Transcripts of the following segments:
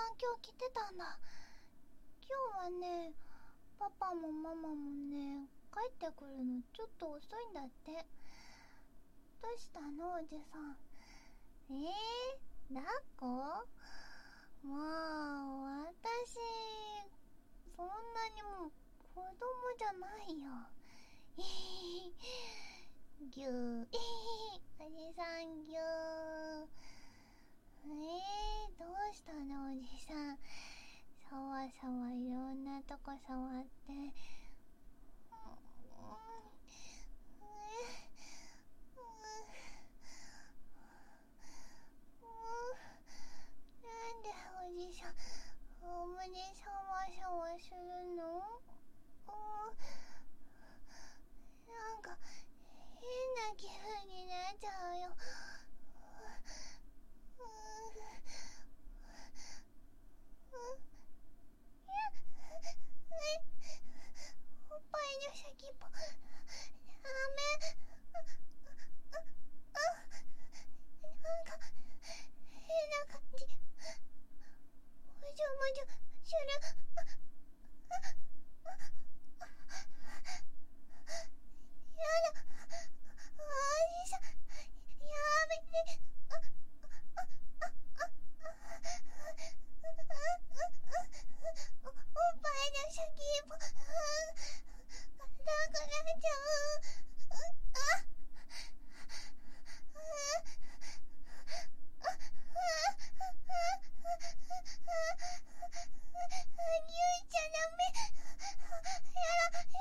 ん今日来てたんだ。今日はね、パパもママもね、帰ってくるのちょっと遅いんだって。どうしたのおじさん。抱っこ？まあ、私、そんなにもう子供じゃないよ。ぎゅー、おじさんぎゅー。どうしたのおじさん。さわさわいろんなとこ触って。なんでおじさん、お胸シャワシャワするの？なんか変な気分になっちゃうよ。おっぱいの先っぽ、ダメ。なんか変な感じ。もじょもじょする。やだ、おじさん、やめて。おっぱいの先っぽ、硬くなっちゃう。ぎゅいちゃダメ。やら、や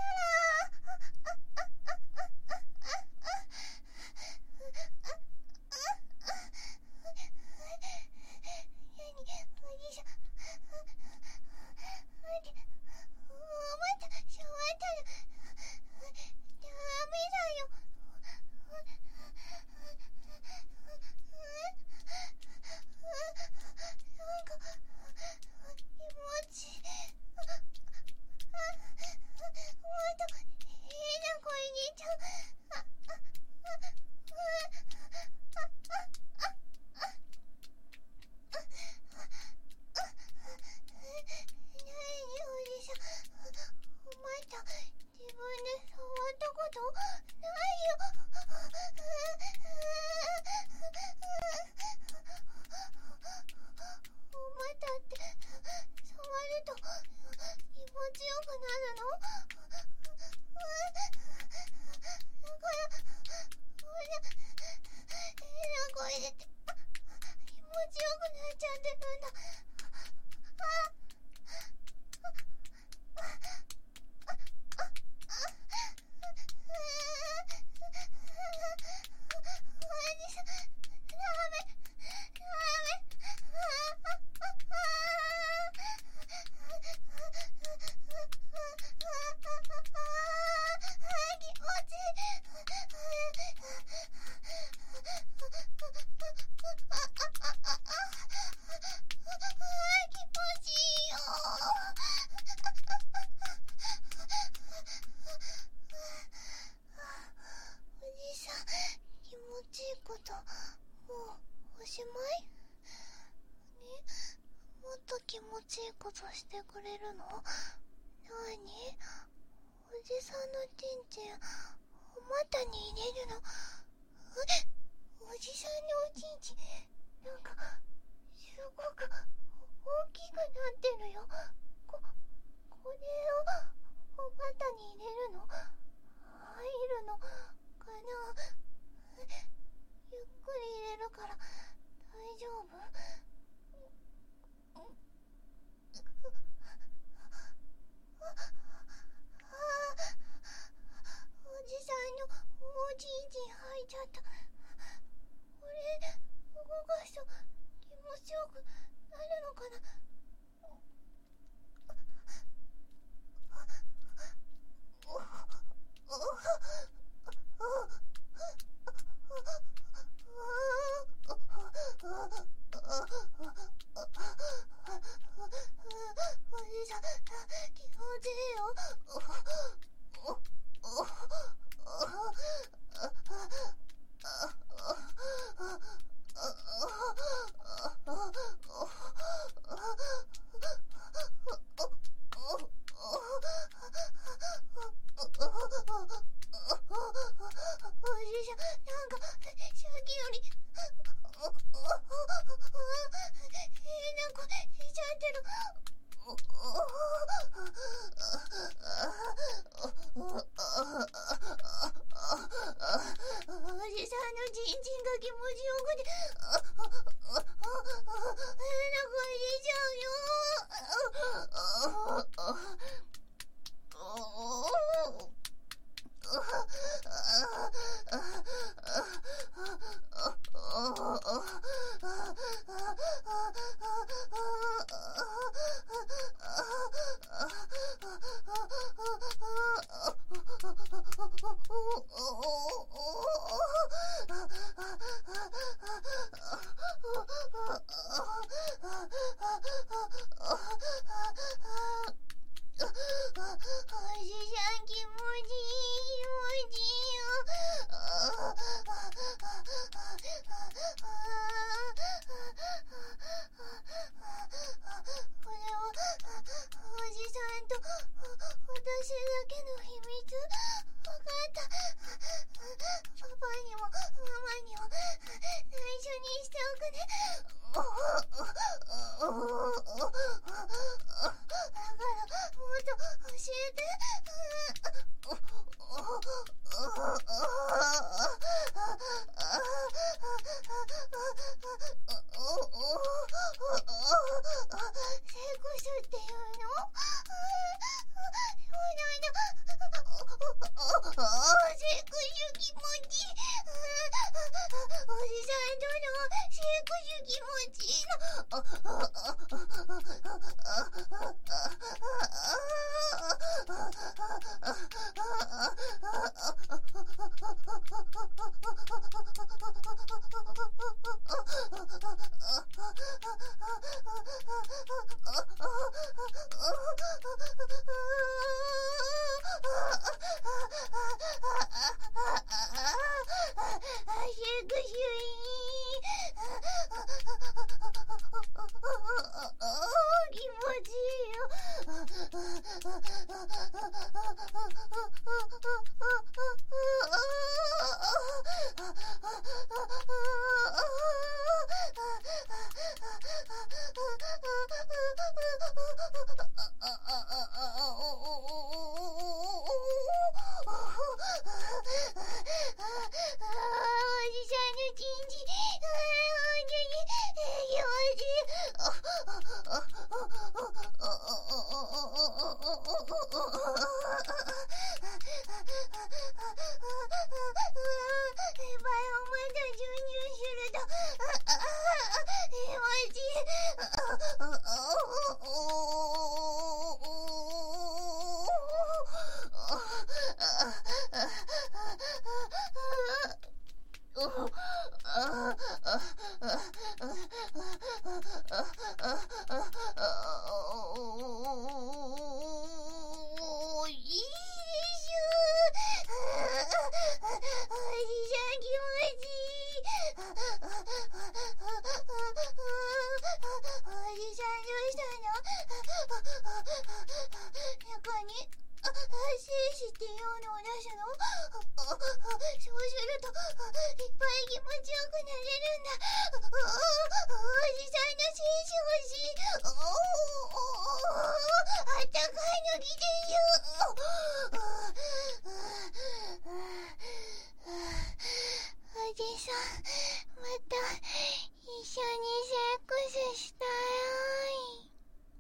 おじさん。また触ったらダメだよ。なんか気持ちいい。また変な声出ちゃう。なにおじさん、また自分で触ったことないよ。またって触ると気持ちよくなるの？だからこんな変な声出て気持ちよくなっちゃってるんだ。気持ちいいことしてくれるの？なに？おじさんのちんちんお股に入れるの？おじさんのおちんちんなんかすごく大きくなってるよ。これをお股に入れるの？入るのかな？ゆっくり入れるから大丈夫？おじさんのおちんちん入っちゃった。これ動かすと気持ちよくなるのかな？おじさん気持ちいいよ。お